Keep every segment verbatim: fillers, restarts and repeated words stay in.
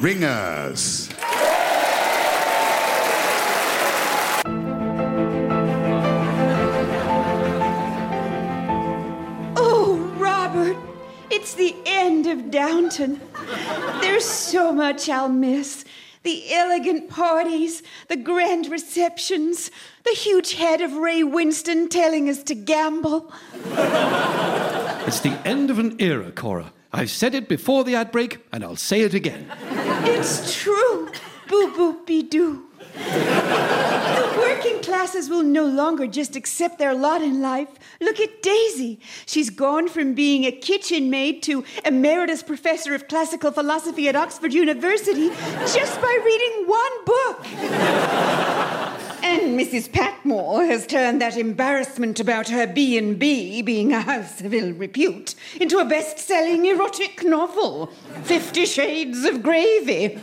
Ringers. Oh, Robert, it's the end of Downton. There's so much I'll miss. The elegant parties, the grand receptions, the huge head of Ray Winston telling us to gamble. It's the end of an era, Cora. I've said it before the ad break, and I'll say it again. It's true. Boo-boop-be-doo. The working classes will no longer just accept their lot in life. Look at Daisy. She's gone from being a kitchen maid to emeritus professor of classical philosophy at Oxford University just by reading one book. And Missus Patmore has turned that embarrassment about her B and B, being a house of ill repute, into a best-selling erotic novel, Fifty Shades of Gravy.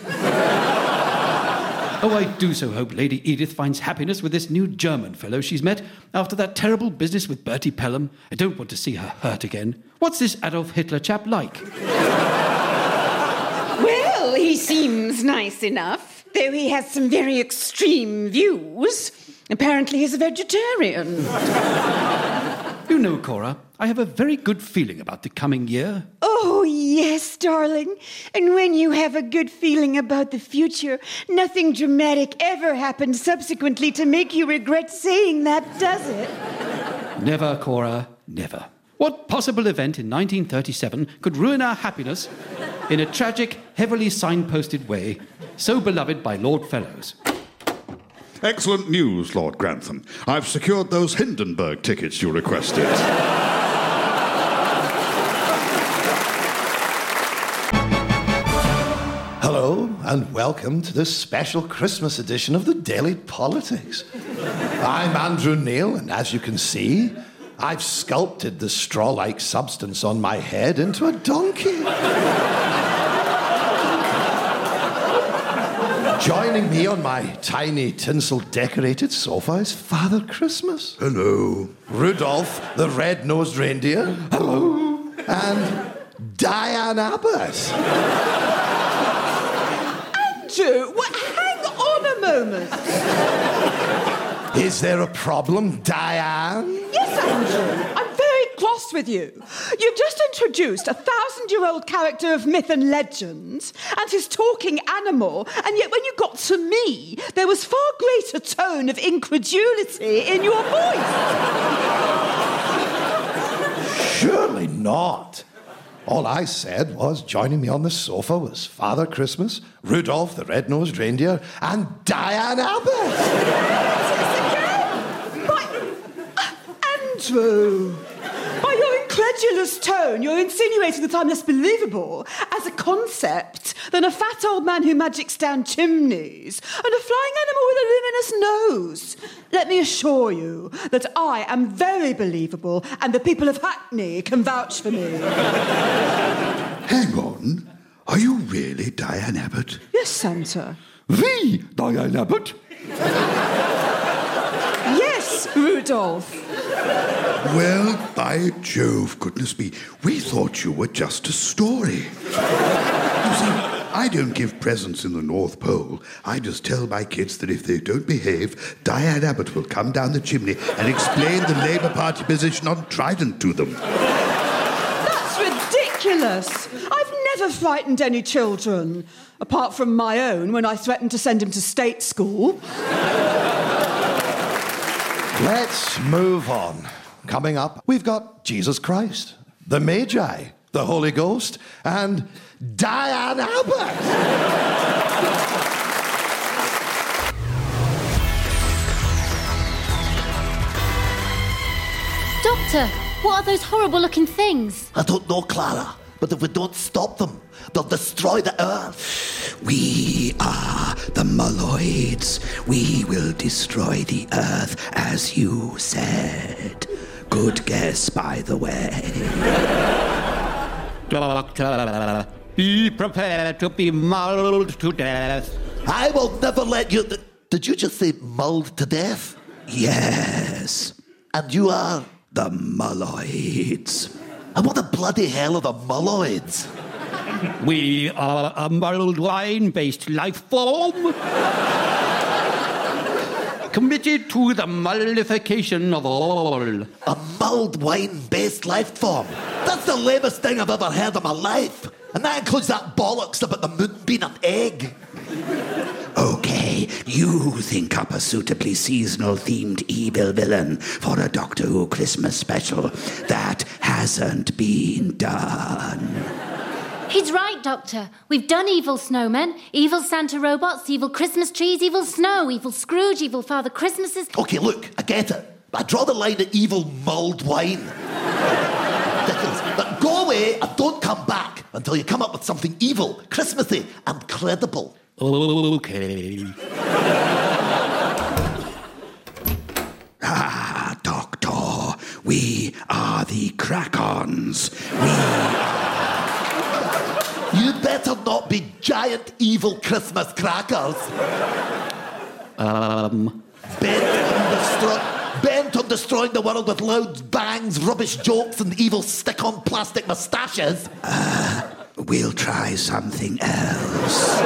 Oh, I do so hope Lady Edith finds happiness with this new German fellow she's met after that terrible business with Bertie Pelham. I don't want to see her hurt again. What's this Adolf Hitler chap like? Well, he seems nice enough, though he has some very extreme views. Apparently he's a vegetarian. You know, Cora, I have a very good feeling about the coming year. Oh, yes, darling. And when you have a good feeling about the future, nothing dramatic ever happens subsequently to make you regret saying that, does it? Never, Cora, never. What possible event in nineteen thirty-seven could ruin our happiness in a tragic, heavily signposted way, so beloved by Lord Fellows? Excellent news, Lord Grantham. I've secured those Hindenburg tickets you requested. Hello, and welcome to this special Christmas edition of the Daily Politics. I'm Andrew Neil, and as you can see, I've sculpted the straw-like substance on my head into a donkey. Joining me on my tiny tinsel-decorated sofa is Father Christmas. Hello. Rudolph, the red-nosed reindeer. Hello. And Diane Abbott. Andrew, what, hang on a moment. Is there a problem, Diane? Yes, Andrew. I'm very cross with you. You've just introduced a thousand-year-old character of myth and legend and his talking animal, and yet when you got to me, there was far greater tone of incredulity in your voice. Surely not. All I said was joining me on the sofa was Father Christmas, Rudolph the red-nosed reindeer, and Diane Abbott. By, Andrew, by your incredulous tone, you're insinuating that I'm less believable as a concept than a fat old man who magics down chimneys and a flying animal with a luminous nose. Let me assure you that I am very believable and the people of Hackney can vouch for me. Hang on. Are you really Diane Abbott? Yes, Santa. The Diane Abbott? Yes, Rudolph. Well, by Jove, goodness me, we thought you were just a story. You see, I don't give presents in the North Pole. I just tell my kids that if they don't behave, Diane Abbott will come down the chimney and explain the Labour Party position on Trident to them. That's ridiculous. I've never frightened any children, apart from my own when I threatened to send him to state school. Let's move on. Coming up, we've got Jesus Christ, the Magi, the Holy Ghost, and Diane Abbott. Doctor, what are those horrible-looking things? I don't know, Clara, but if we don't stop them, they'll destroy the Earth. We are the Mulloids. We will destroy the Earth, as you said. Good guess, by the way. Doctor, be prepared to be mauled to death. I will never let you... Did you just say mauled to death? Yes. And you are... The Mulloids. And what the bloody hell are the Mulloids? We are a mulled wine-based life form committed to the mullification of all. A mulled wine-based life form? That's the lamest thing I've ever heard in my life. And that includes that bollocks about the moon being an egg. Okay, you think up a suitably seasonal-themed evil villain for a Doctor Who Christmas special. That hasn't been done. He's right, Doctor. We've done evil snowmen, evil Santa robots, evil Christmas trees, evil snow, evil Scrooge, evil Father Christmases. Okay, look, I get it. But I draw the line at evil mulled wine. But go away and don't come back until you come up with something evil, Christmassy, and credible. Okay. Ah, Doctor, we are the Krakons. We You better not be giant evil Christmas crackers. Um... Bent on, destro- bent on destroying the world with loud bangs, rubbish jokes, and evil stick-on plastic moustaches. Uh, we'll try something else.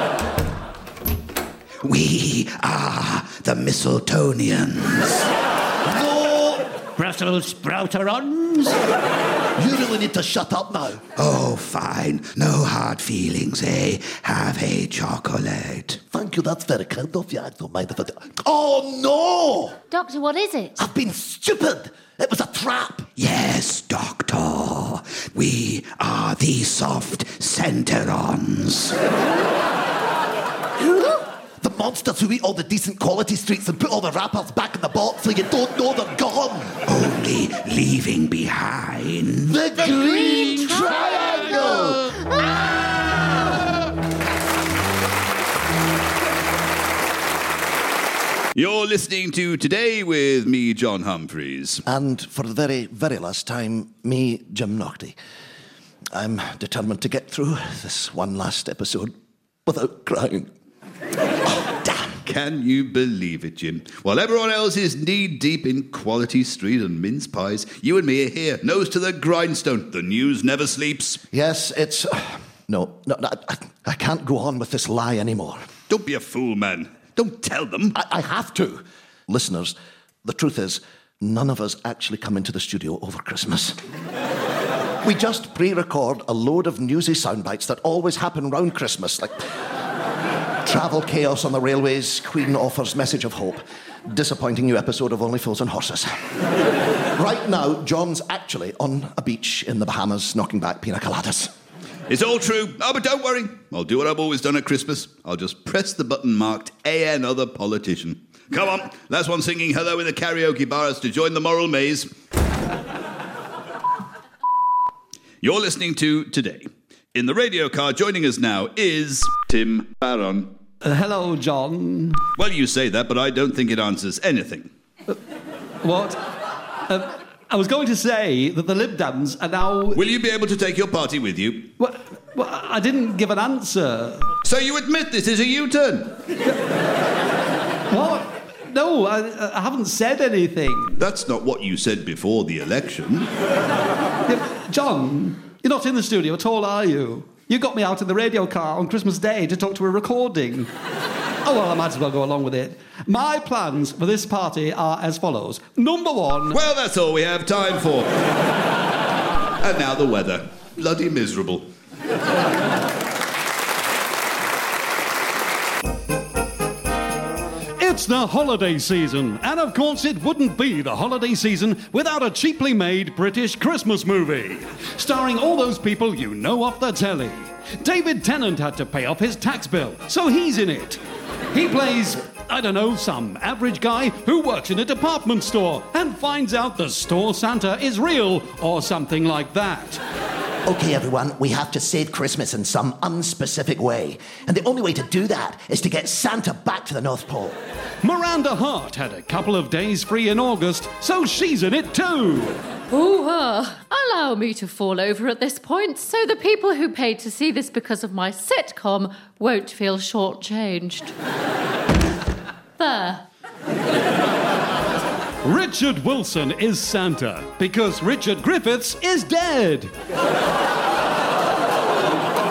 We are the Mistletoneans. No! Brussels sprouterons? You really need to shut up now. Oh, fine. No hard feelings, eh? Have a chocolate. Thank you, that's very kind of you. I don't mind if I do. Oh, no! Doctor, what is it? I've been stupid. It was a trap. Yes, Doctor. We are the soft centerons. Who? The monsters who eat all the decent quality streets and put all the rappers back in the box so you don't know they're gone. Only leaving behind the, the Green, green Triangle! triangle. Ah! You're listening to Today with me, John Humphreys. And for the very, very last time, me, Jim Naughty. I'm determined to get through this one last episode without crying. Oh, damn. Can you believe it, Jim? While everyone else is knee-deep in quality street and mince pies, you and me are here, nose to the grindstone. The news never sleeps. Yes, it's... Uh, no, no, no I, I can't go on with this lie anymore. Don't be a fool, man. Don't tell them. I, I have to. Listeners, the truth is, none of us actually come into the studio over Christmas. We just pre-record a load of newsy sound bites that always happen round Christmas, like... Travel chaos on the railways, Queen offers message of hope. Disappointing new episode of Only Fools and Horses. Right now, John's actually on a beach in the Bahamas knocking back pina coladas. It's all true. Oh, but don't worry. I'll do what I've always done at Christmas. I'll just press the button marked A N Other Politician. Come on, last one singing hello in the karaoke bar has to join the moral maze. You're listening to Today. In the radio car, joining us now is Tim Barron. Uh, hello, John. Well, you say that, but I don't think it answers anything. Uh, what? Uh, I was going to say that the Lib Dems are now... Will you be able to take your party with you? Well, well I didn't give an answer. So you admit this is a U-turn? What? No, I, I haven't said anything. That's not what you said before the election. Yeah, John... You're not in the studio at all, are you? You got me out in the radio car on Christmas Day to talk to a recording. Oh, well, I might as well go along with it. My plans for this party are as follows. Number one... Well, that's all we have time for. And now the weather. Bloody miserable. It's the holiday season, and of course it wouldn't be the holiday season without a cheaply made British Christmas movie, starring all those people you know off the telly. David Tennant had to pay off his tax bill, so he's in it. He plays, I don't know, some average guy who works in a department store and finds out the store Santa is real, or something like that. Okay, everyone, we have to save Christmas in some unspecific way. And the only way to do that is to get Santa back to the North Pole. Miranda Hart had a couple of days free in August, so she's in it too. Ooh, uh, allow me to fall over at this point so the people who paid to see this because of my sitcom won't feel shortchanged. There. Richard Wilson is Santa because Richard Griffiths is dead.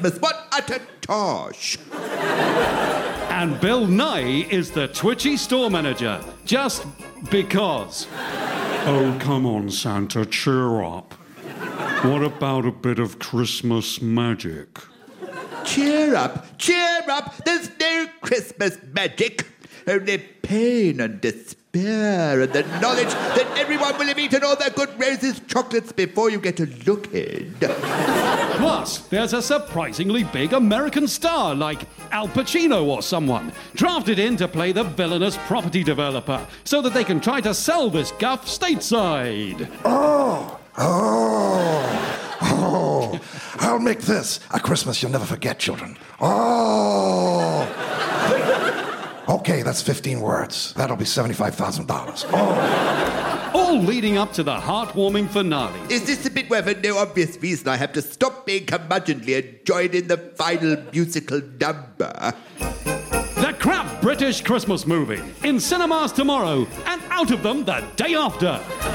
Christmas. What utter tosh. And Bill Nye is the twitchy store manager, just because. Oh, come on, Santa, cheer up. What about a bit of Christmas magic? Cheer up, cheer up. There's no Christmas magic. Only pain and despair and the knowledge that everyone will have eaten all their good roses chocolates before you get a look in. Plus, there's a surprisingly big American star like Al Pacino or someone drafted in to play the villainous property developer so that they can try to sell this guff stateside. Oh, oh, oh. I'll make this a Christmas you'll never forget, children. Oh. Okay, that's fifteen words. That'll be seventy-five thousand dollars. Oh. All leading up to the heartwarming finale. Is this the bit where for no obvious reason I have to stop being curmudgeonly and join in the final musical number? The crap British Christmas movie. In cinemas tomorrow and out of them the day after.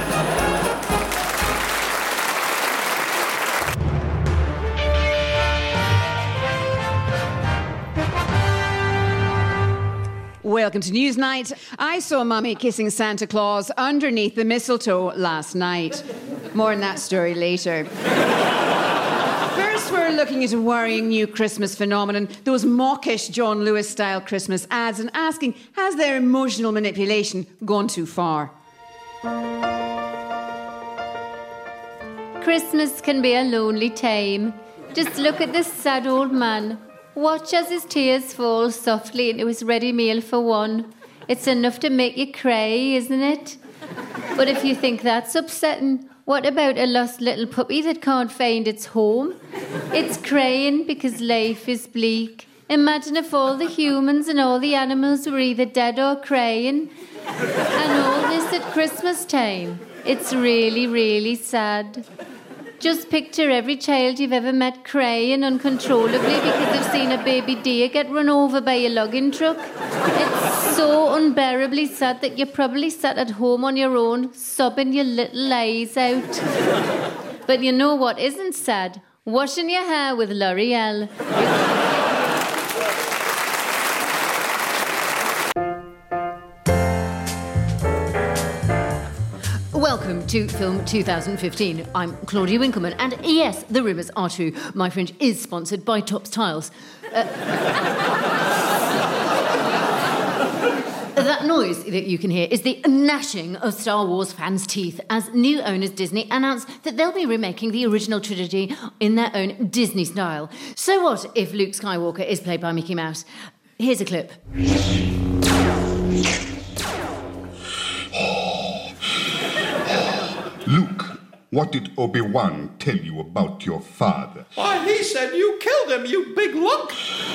Welcome to Newsnight. I saw Mummy kissing Santa Claus underneath the mistletoe last night. More on that story later. First, we're looking at a worrying new Christmas phenomenon, those mawkish John Lewis-style Christmas ads, and asking, has their emotional manipulation gone too far? Christmas can be a lonely time. Just look at this sad old man. Watch as his tears fall softly into his ready meal for one. It's enough to make you cry, isn't it? But if you think that's upsetting, what about a lost little puppy that can't find its home? It's crying because life is bleak. Imagine if all the humans and all the animals were either dead or crying. And all this at Christmas time. It's really, really sad. Just picture every child you've ever met crying uncontrollably because they've seen a baby deer get run over by a logging truck. It's so unbearably sad that you're probably sat at home on your own, sobbing your little eyes out. But you know what isn't sad? Washing your hair with L'Oreal. Welcome to Film two thousand fifteen. I'm Claudia Winkleman, and yes, the rumours are true. My fringe is sponsored by Tops Tiles. Uh, that noise that you can hear is the gnashing of Star Wars fans' teeth as new owners Disney announced that they'll be remaking the original trilogy in their own Disney style. So what if Luke Skywalker is played by Mickey Mouse? Here's a clip. Luke, what did Obi-Wan tell you about your father? Why, he said you killed him, you big lunk.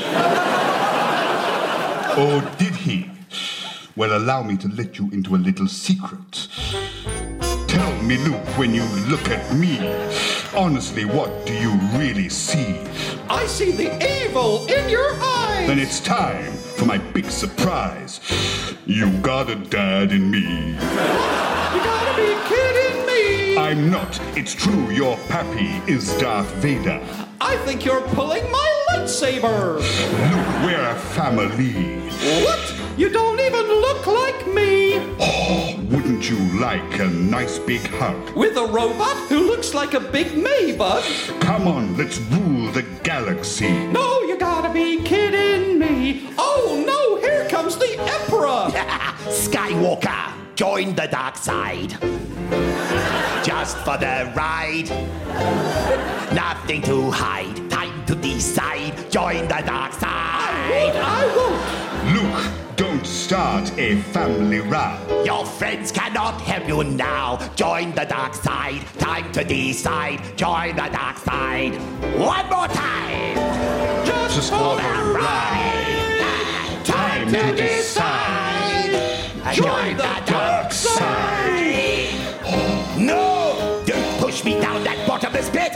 Oh, did he? Well, allow me to let you into a little secret. Tell me, Luke, when you look at me, honestly, what do you really see? I see the evil in your eyes. Then it's time for my big surprise. You got a dad in me. You gotta be kidding me. I'm not. It's true, your pappy is Darth Vader. I think you're pulling my lightsaber. Luke, we're a family. What? You don't even look like me. Oh, wouldn't you like a nice big hug? With a robot who looks like a big Maybug? Come on, let's rule the galaxy. No, you gotta be kidding me. Oh, no, here comes the Emperor. Skywalker, join the dark side. Just for the ride. Nothing to hide. Time to decide. Join the dark side. I won't. I won't. Luke, don't start a family row. Your friends cannot help you now. Join the dark side. Time to decide. Join the dark side. One more time. Just, Just for the the ride. Time, Time to decide. decide. Join the dark side. No! Don't push me down that bottomless pit!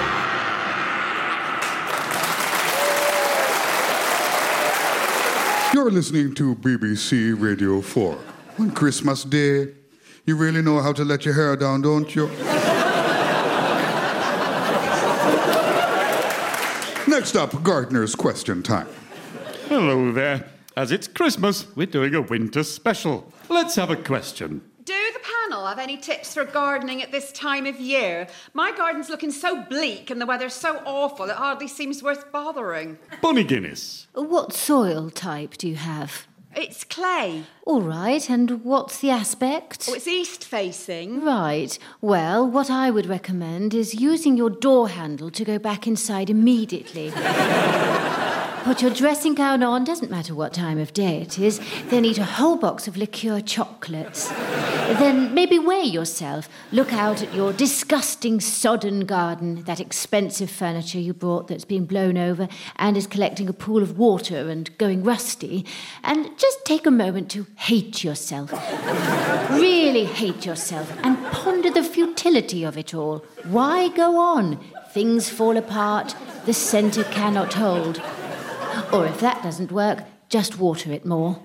You're listening to B B C Radio four. On Christmas Day, you really know how to let your hair down, don't you? Next up, gardener's question time. Hello there. As it's Christmas, we're doing a winter special. Let's have a question. Do the panel have any tips for gardening at this time of year? My garden's looking so bleak and the weather's so awful it hardly seems worth bothering. Bonnie Guinness. What soil type do you have? It's clay. All right, and what's the aspect? Oh, it's east-facing. Right. Well, what I would recommend is using your door handle to go back inside immediately. Put your dressing gown on, doesn't matter what time of day it is, then eat a whole box of liqueur chocolates. Then maybe weigh yourself. Look out at your disgusting sodden garden, that expensive furniture you brought that's been blown over and is collecting a pool of water and going rusty, and just take a moment to hate yourself. Really hate yourself and ponder the futility of it all. Why go on? Things fall apart, the centre cannot hold. Or if that doesn't work, just water it more.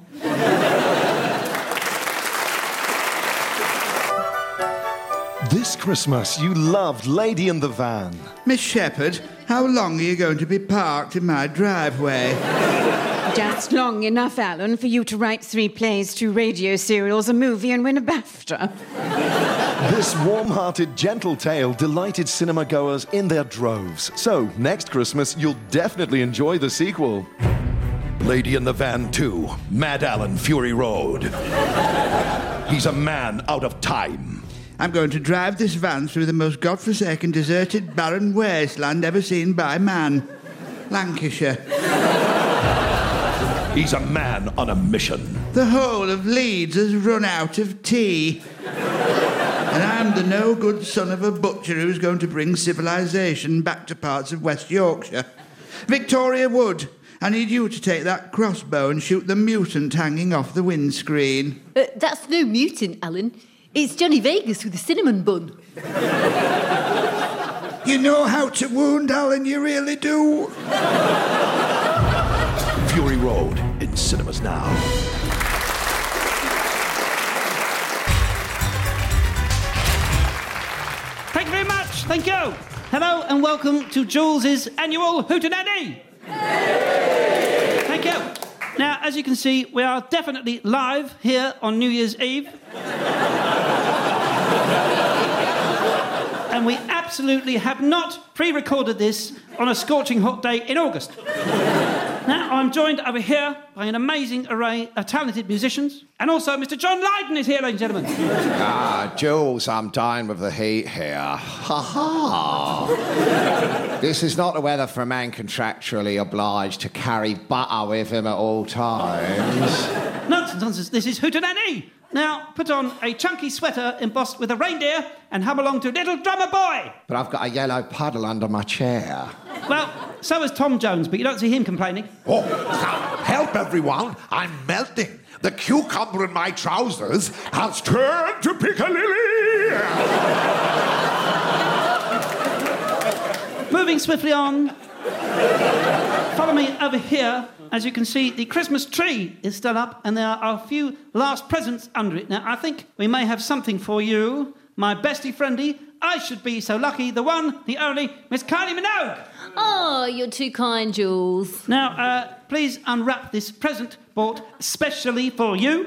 This Christmas, you loved Lady in the Van. Miss Shepherd, how long are you going to be parked in my driveway? Just long enough, Alan, for you to write three plays, two radio serials, a movie, and win a BAFTA. This warm-hearted, gentle tale delighted cinema goers in their droves. So, next Christmas, you'll definitely enjoy the sequel. Lady in the Van two, Mad Alan Fury Road. He's a man out of time. I'm going to drive this van through the most godforsaken, deserted, barren wasteland ever seen by man. Lancashire. He's a man on a mission. The whole of Leeds has run out of tea. And I'm the no-good son of a butcher who's going to bring civilization back to parts of West Yorkshire. Victoria Wood, I need you to take that crossbow and shoot the mutant hanging off the windscreen. Uh, that's no mutant, Alan. It's Johnny Vegas with a cinnamon bun. You know how to wound, Alan, you really do. Fury Road in cinemas now. Thank you very much. Thank you. Hello and welcome to Jules's annual Hootenanny. Thank you. Now, as you can see, we are definitely live here on New Year's Eve. And we absolutely have not pre-recorded this on a scorching hot day in August. Now, I'm joined over here by an amazing array of talented musicians, and also Mister John Lydon is here, ladies and gentlemen. Ah, Jules, I'm dying with the heat here. Ha ha! This is not the weather for a man contractually obliged to carry butter with him at all times. Nonsense, nonsense. This is Hootenanny. Now, put on a chunky sweater embossed with a reindeer and hum along to Little Drummer Boy. But I've got a yellow puddle under my chair. Well, so has Tom Jones, but you don't see him complaining. Oh, help everyone, I'm melting. The cucumber in my trousers has turned to Piccalilli. Moving swiftly on. Follow me over here. As you can see, the Christmas tree is still up and there are a few last presents under it. Now, I think we may have something for you. My bestie friendy, I should be so lucky, the one, the only, Miss Kylie Minogue. Oh, you're too kind, Jules. Now, uh, please unwrap this present bought specially for you.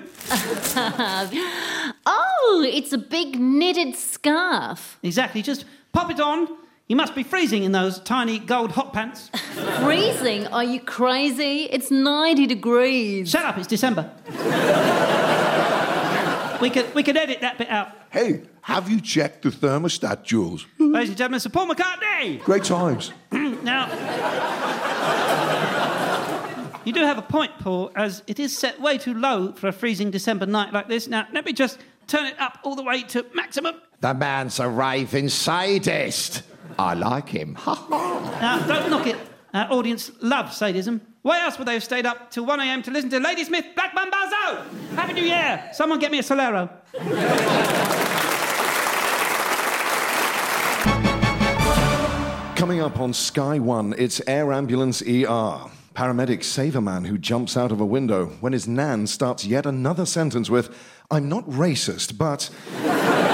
Oh, it's a big knitted scarf. Exactly, just pop it on. You must be freezing in those tiny gold hot pants. Freezing? Are you crazy? It's ninety degrees. Shut up, it's December. we could we could edit that bit out. Hey, have you checked the thermostat, Jules? Ladies and gentlemen, Sir Paul McCartney! Great times. Now, you do have a point, Paul, as it is set way too low for a freezing December night like this. Now, let me just turn it up all the way to maximum. The man's a raving sadist. I like him. Ha ha. Now, don't knock it. Our audience love sadism. Why else would they have stayed up till one a.m. to listen to Ladysmith Black Mambazo? Happy New Year. Someone get me a Solero. Coming up on Sky One, it's Air Ambulance E R. Paramedics save a man who jumps out of a window when his nan starts yet another sentence with, "I'm not racist, but..."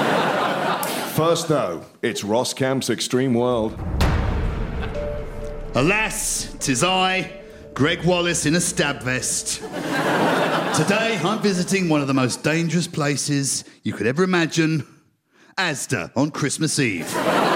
First, though, it's Ross Camp's Extreme World. Alas, 'tis I, Greg Wallace in a stab vest. Today, I'm visiting one of the most dangerous places you could ever imagine, Asda on Christmas Eve.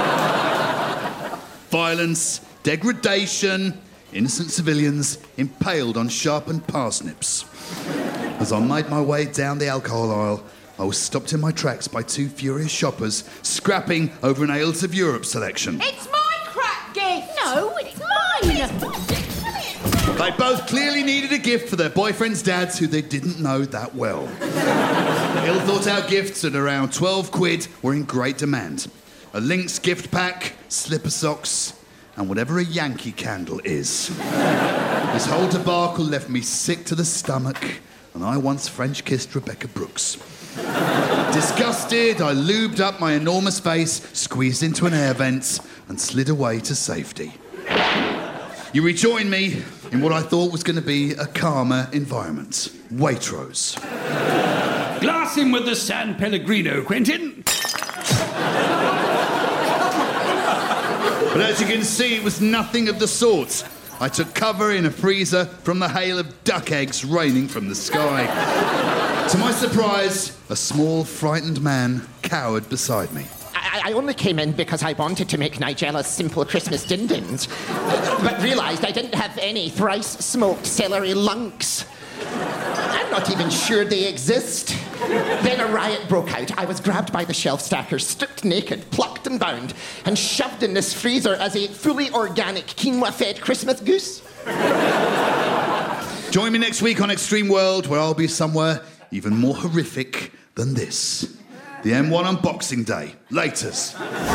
Violence, degradation, innocent civilians impaled on sharpened parsnips. As I made my way down the alcohol aisle, I was stopped in my tracks by two furious shoppers scrapping over an Ales of Europe selection. It's my crap gift! No, it's mine! They both clearly needed a gift for their boyfriends' dads who they didn't know that well. Ill-thought-out gifts at around twelve quid were in great demand. A Lynx gift pack, slipper socks, and whatever a Yankee candle is. This whole debacle left me sick to the stomach, and I once French-kissed Rebecca Brooks. Disgusted, I lubed up my enormous face, squeezed into an air vent, and slid away to safety. You rejoin me in what I thought was going to be a calmer environment. Waitrose. Glass him with the San Pellegrino, Quentin. But as you can see, it was nothing of the sort. I took cover in a freezer from the hail of duck eggs raining from the sky. To my surprise, a small, frightened man cowered beside me. I, I only came in because I wanted to make Nigella's simple Christmas din-dins, but realised I didn't have any thrice-smoked celery lunks. I'm not even sure they exist. Then a riot broke out. I was grabbed by the shelf stackers, stripped naked, plucked and bound, and shoved in this freezer as a fully organic quinoa-fed Christmas goose. Join me next week on Extreme World, where I'll be somewhere even more horrific than this. The M one Unboxing Day. Laters.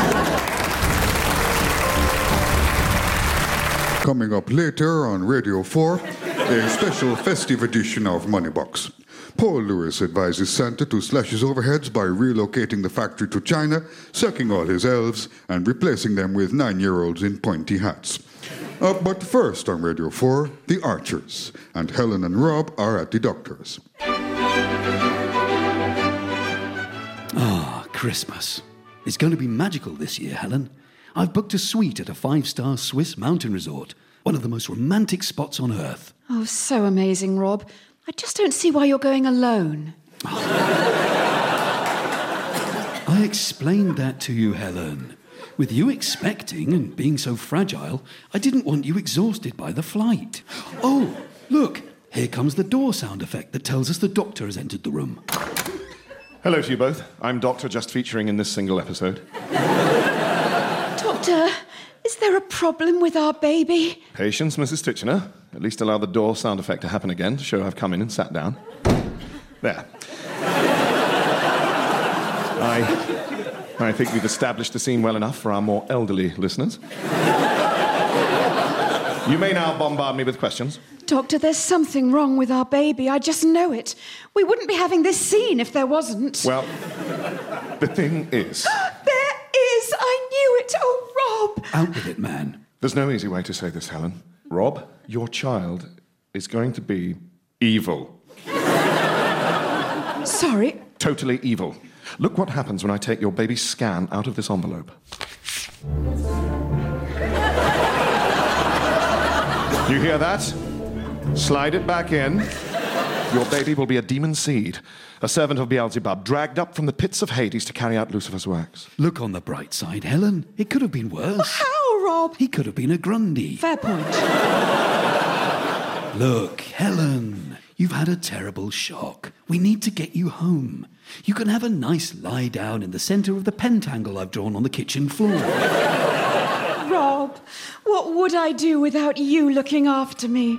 Coming up later on Radio four, a special festive edition of Moneybox. Paul Lewis advises Santa to slash his overheads by relocating the factory to China, sacking all his elves, and replacing them with nine-year-olds in pointy hats. Uh, but first on Radio four, The Archers, and Helen and Rob are at the doctor's. Ah, Christmas. It's going to be magical this year, Helen. I've booked a suite at a five-star Swiss mountain resort, one of the most romantic spots on Earth. Oh, so amazing, Rob. I just don't see why you're going alone. I explained that to you, Helen. With you expecting and being so fragile, I didn't want you exhausted by the flight. Oh, look, here comes the door sound effect that tells us the doctor has entered the room. Hello to you both. I'm Doctor, just featuring in this single episode. Doctor, is there a problem with our baby? Patience, Missus Titchener. At least allow the door sound effect to happen again to show I've come in and sat down. There. I, I think we've established the scene well enough for our more elderly listeners. You may now bombard me with questions. Doctor, there's something wrong with our baby. I just know it. We wouldn't be having this scene if there wasn't. Well, the thing is... There is! I knew it! Oh, Rob! Out with it, man. There's no easy way to say this, Helen. Rob, your child is going to be evil. Sorry? Totally evil. Look what happens when I take your baby's scan out of this envelope. You hear that? Slide it back in. Your baby will be a demon seed, a servant of Beelzebub, dragged up from the pits of Hades to carry out Lucifer's works. Look on the bright side, Helen. It could have been worse. How, Rob? He could have been a Grundy. Fair point. Look, Helen, you've had a terrible shock. We need to get you home. You can have a nice lie down in the centre of the pentangle I've drawn on the kitchen floor. Rob, what would I do without you looking after me?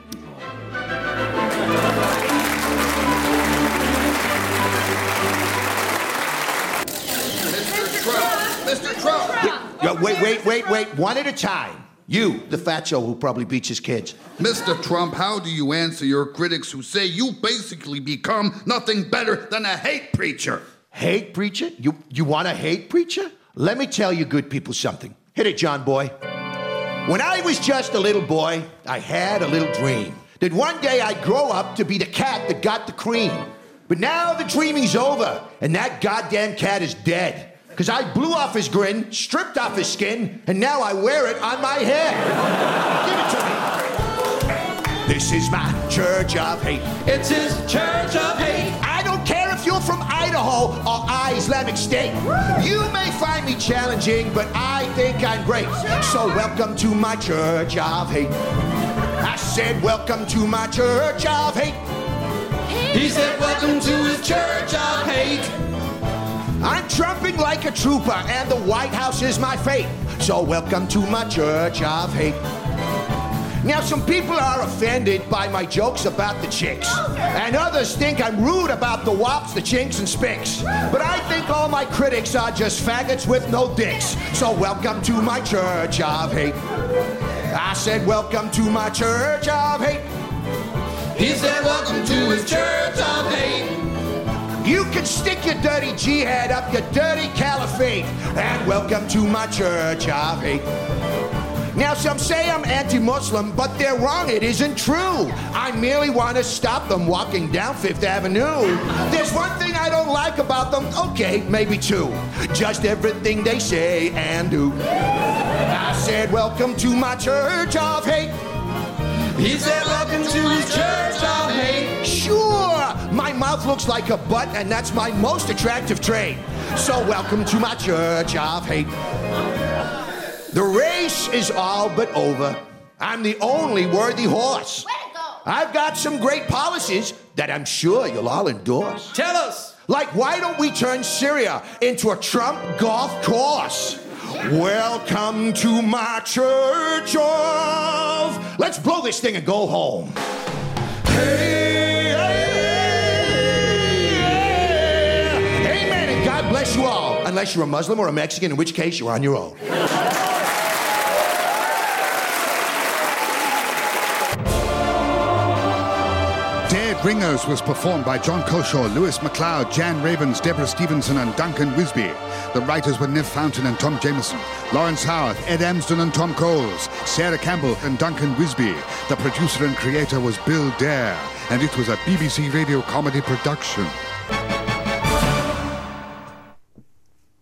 Mister Trump! Mister Trump! Yeah, yeah, wait, wait, wait, wait. One at a time. You, the fatso who probably beats his kids. Mister Trump, how do you answer your critics who say you basically become nothing better than a hate preacher? Hate preacher? You, you want a hate preacher? Let me tell you good people something. Hit it, John boy. When I was just a little boy, I had a little dream that one day I'd grow up to be the cat that got the cream. But now the dreaming's over, and that goddamn cat is dead. Because I blew off his grin, stripped off his skin, and now I wear it on my head. Give it to me. This is my church of hate. It's his church of hate. I don't care if you're from Idaho or Islamic State. You may find me challenging, but I think I'm great. So welcome to my church of hate. I said welcome to my church of hate. He said welcome to his church of hate. I'm trumping like a trooper, and the White House is my fate. So welcome to my church of hate. Now, some people are offended by my jokes about the chicks, and others think I'm rude about the wops, the chinks, and spicks. But I think all my critics are just faggots with no dicks. So welcome to my church of hate. I said welcome to my church of hate. He said welcome to his church of hate. You can stick your dirty jihad up your dirty caliphate. And welcome to my church of hate. Now, some say I'm anti-Muslim, but they're wrong. It isn't true. I merely want to stop them walking down Fifth Avenue. There's one thing I don't like about them. Okay, maybe two. Just everything they say and do. I said, welcome to my church of hate. He said, welcome to his church of hate. Sure, my mouth looks like a butt, and that's my most attractive trait. So welcome to my church of hate. The race is all but over. I'm the only worthy horse. Way to go. I've got some great policies that I'm sure you'll all endorse. Tell us. Like, why don't we turn Syria into a Trump golf course? Welcome to my church of... Let's blow this thing and go home. Hey, hey, hey. Amen, and God bless you all. Unless you're a Muslim or a Mexican, in which case you're on your own. Dead Ringers was performed by John Culshaw, Lewis MacLeod, Jan Ravens, Deborah Stevenson, and Duncan Wisby. The writers were Nev Fountain and Tom Jameson, Lawrence Howarth, Ed Amsden and Tom Coles, Sarah Campbell and Duncan Wisby. The producer and creator was Bill Dare, and it was a B B C Radio comedy production.